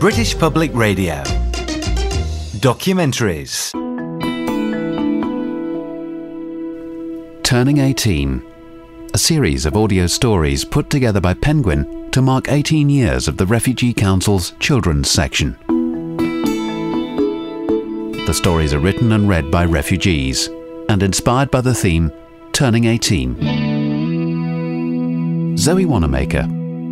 British Public Radio. Documentaries. Turning 18, a series of audio stories put together by Penguin to mark 18 years of the Refugee Council's children's section. The stories are written and read by refugees and inspired by the theme Turning 18. Zoe Wanamaker.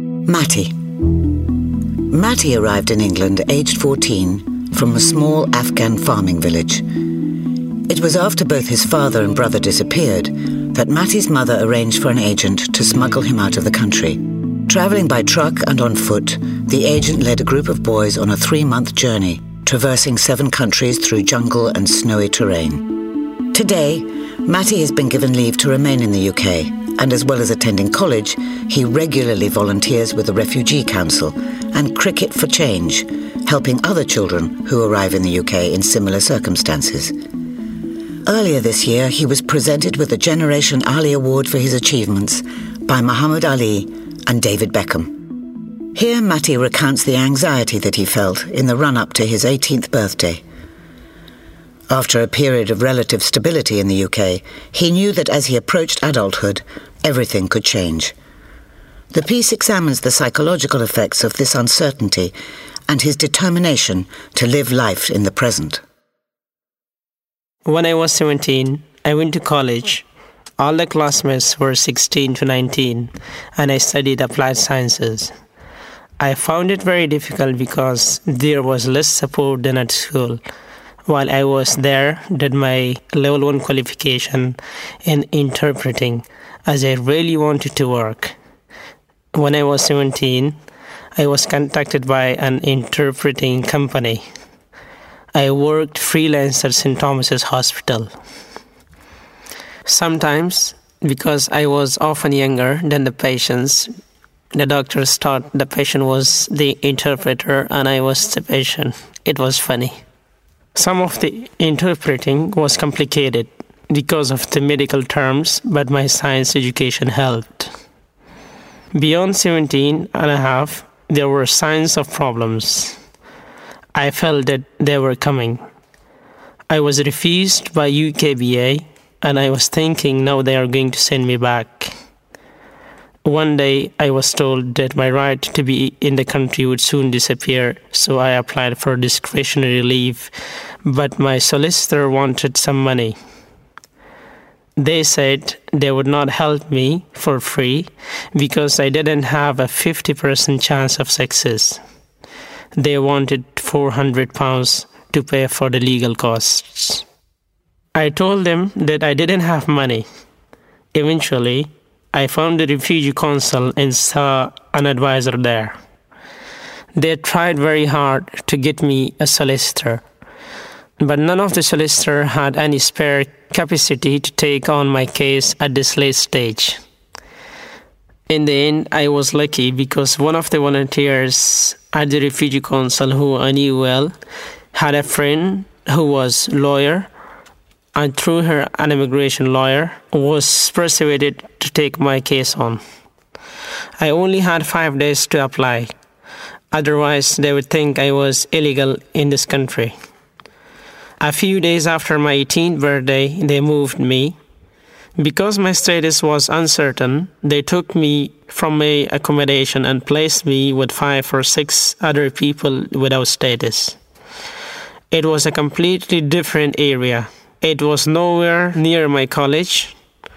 Matty arrived in England aged 14 from a small Afghan farming village. It was after both his father and brother disappeared that Matty's mother arranged for an agent to smuggle him out of the country. Travelling by truck and on foot, the agent led a group of boys on a 3-month journey, traversing 7 countries through jungle and snowy terrain. Today, Matty has been given leave to remain in the UK, and as well as attending college, he regularly volunteers with the Refugee Council and Cricket for Change, helping other children who arrive in the UK in similar circumstances. Earlier this year, he was presented with the Generation Ali Award for his achievements by Muhammad Ali and David Beckham. Here, Matty recounts the anxiety that he felt in the run-up to his 18th birthday. After a period of relative stability in the UK, he knew that as he approached adulthood, everything could change. The piece examines the psychological effects of this uncertainty and his determination to live life in the present. When I was 17, I went to college. All the classmates were 16 to 19, and I studied applied sciences. I found it very difficult because there was less support than at school. While I was there, did my level 1 qualification in interpreting, as I really wanted to work. When I was 17, I was contacted by an interpreting company. I worked freelance at St. Thomas's Hospital. Sometimes, because I was often younger than the patients, the doctors thought the patient was the interpreter and I was the patient. It was funny. Some of the interpreting was complicated because of the medical terms, but my science education helped. Beyond 17 and a half, there were signs of problems. I felt that they were coming. I was refused by UKBA, and I was thinking now they are going to send me back. One day, I was told that my right to be in the country would soon disappear, so I applied for discretionary leave, but my solicitor wanted some money. They said they would not help me for free because I didn't have a 50% chance of success. They wanted £400 to pay for the legal costs. I told them that I didn't have money. Eventually, I found the Refugee Council and saw an advisor there. They tried very hard to get me a solicitor, but none of the solicitors had any spare capacity to take on my case at this late stage. In the end, I was lucky because one of the volunteers at the Refugee Council who I knew well had a friend who was a lawyer, and through her an immigration lawyer was persuaded to take my case on. I only had 5 days to apply. Otherwise, they would think I was illegal in this country. A few days after my 18th birthday, they moved me. Because my status was uncertain, they took me from my accommodation and placed me with 5 or 6 other people without status. It was a completely different area. It was nowhere near my college.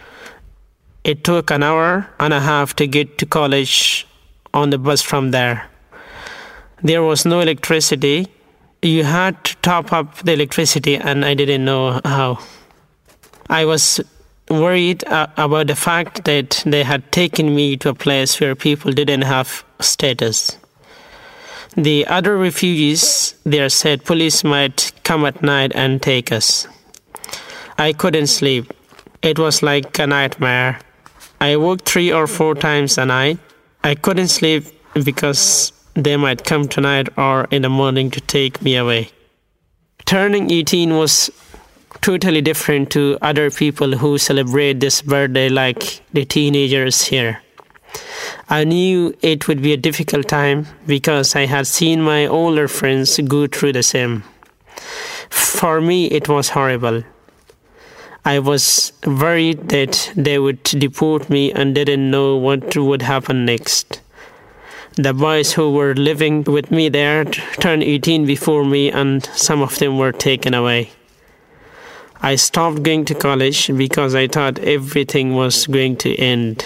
It took an hour and a half to get to college on the bus from there. There was no electricity. You had to top up the electricity, and I didn't know how. I was worried about the fact that they had taken me to a place where people didn't have status. The other refugees there said police might come at night and take us. I couldn't sleep. It was like a nightmare. I woke 3 or 4 times a night. I couldn't sleep because they might come tonight or in the morning to take me away. Turning 18 was totally different to other people who celebrate this birthday like the teenagers here. I knew it would be a difficult time because I had seen my older friends go through the same. For me, it was horrible. I was worried that they would deport me and didn't know what would happen next. The boys who were living with me there turned 18 before me, and some of them were taken away. I stopped going to college because I thought everything was going to end.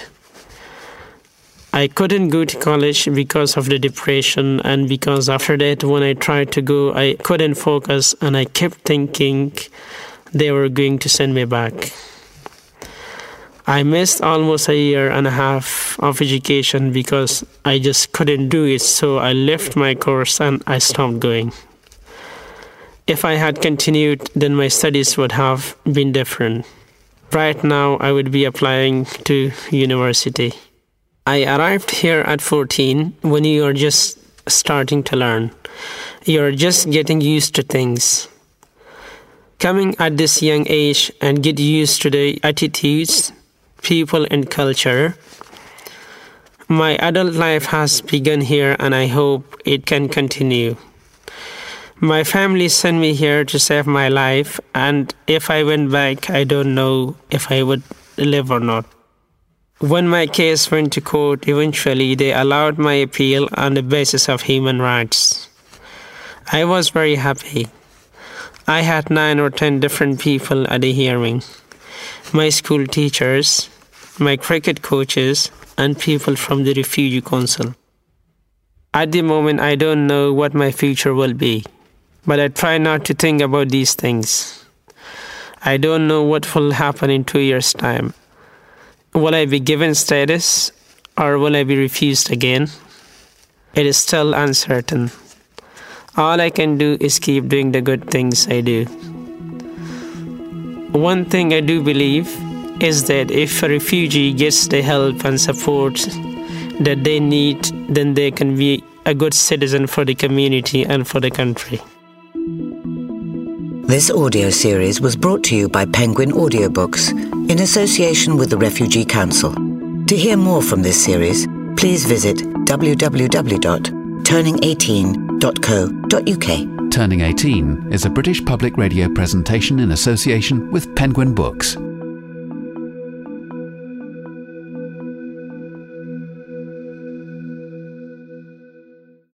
I couldn't go to college because of the depression, and because after that, when I tried to go, I couldn't focus, and I kept thinking they were going to send me back. I missed almost a year and a half of education because I just couldn't do it, so I left my course and I stopped going. If I had continued, then my studies would have been different. Right now, I would be applying to university. I arrived here at 14 when you are just starting to learn. You're just getting used to things. Coming at this young age and get used to the attitudes, people, and culture. My adult life has begun here, and I hope it can continue. My family sent me here to save my life, and if I went back, I don't know if I would live or not. When my case went to court, eventually they allowed my appeal on the basis of human rights. I was very happy. I had 9 or 10 different people at the hearing. My school teachers, my cricket coaches, and people from the Refugee Council. At the moment, I don't know what my future will be, but I try not to think about these things. I don't know what will happen in 2 years' time. Will I be given status, or will I be refused again? It is still uncertain. All I can do is keep doing the good things I do. One thing I do believe is that if a refugee gets the help and support that they need, then they can be a good citizen for the community and for the country. This audio series was brought to you by Penguin Audiobooks in association with the Refugee Council. To hear more from this series, please visit www.turning18.co.uk. Turning 18 is a British Public Radio presentation in association with Penguin Books.